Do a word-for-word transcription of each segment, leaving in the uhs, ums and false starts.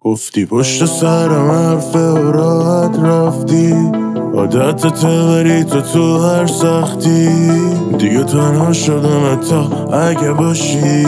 گفتی پشت سرم حرف و راحت رفتی، عادت بری تو تو هر سختی. دیگه تنها شدم تا اگه باشی،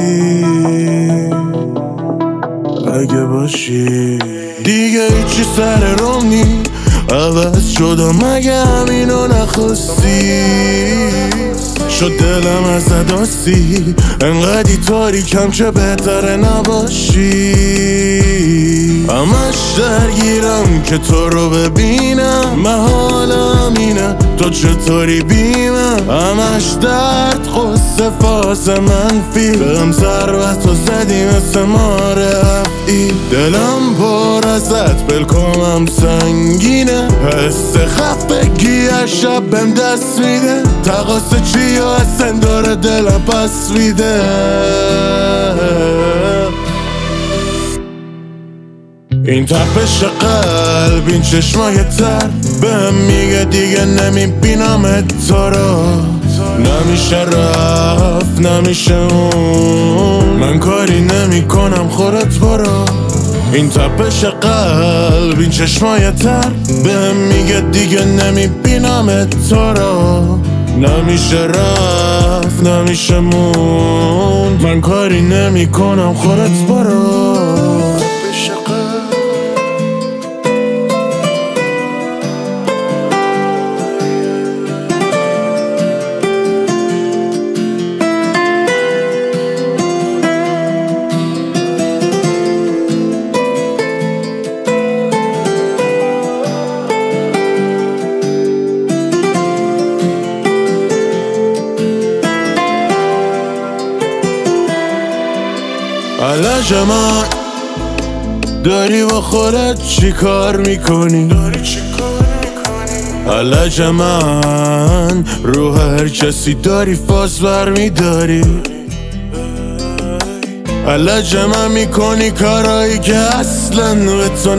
اگه باشی. دیگه هیچی سر روم نی، عوض شدم اگه همینو نخواستی. شد دلم از اداسی انقدی تاریکم چه بهتره نباشی. همش درگیرم که تو رو ببینم، محالم اینه تو چطوری بیمم. همش درد قصه فاز منفی، بهم ضربت و زدی مثل ماره افعی. دلم پر ازت بلکمم سنگینه، حس خفگی از شب بهم دست میده. تقاس چی و اصلا داره دلم پس میده. این تپش قلب، این چشمای تر بهم میگه دیگه نمیبینم تو رو. نمیشه رفت نمیشه اون، من کاری نمی کنم خودت برو. این تپش قلب، این چشمای تر بهم میگه دیگه نمیبینم تو رو. نمیشه رفت نمیشه مون، من کاری نمی کنم خودت برو. علاج من داری با خودت چی کار میکنی؟ علاج من رو هر کسی داری فاز بر میداری. علاج من میکنی کارایی که اصلا به تو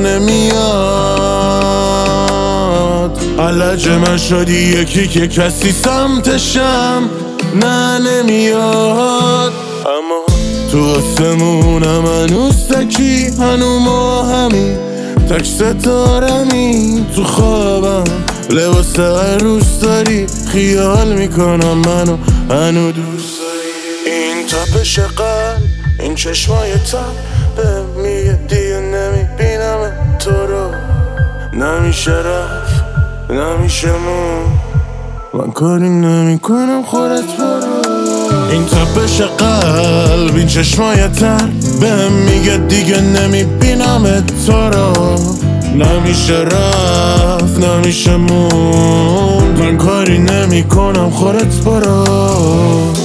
نمیاد. علاج من شدی یکی که کسی سمتشم نه نمیاد. اما تو آسمونم هنوز تکی، هنو ما همین تک ستارمی. تو خوابم لباس عروس داری، خیال میکنم منو هنو دوست داری. این تپش قلب، این چشمای تب بهم میگه دیگه نمیبینم تو رو. نمیشه رفت نمیشه مون، من کاری نمی کنم خودت برو. این تپش قلب، این چشمای تر بهم میگه دیگه نمیبینم تو رو. نمیشه رفت نمیشه مون، من کاری نمی کنم خودت برو.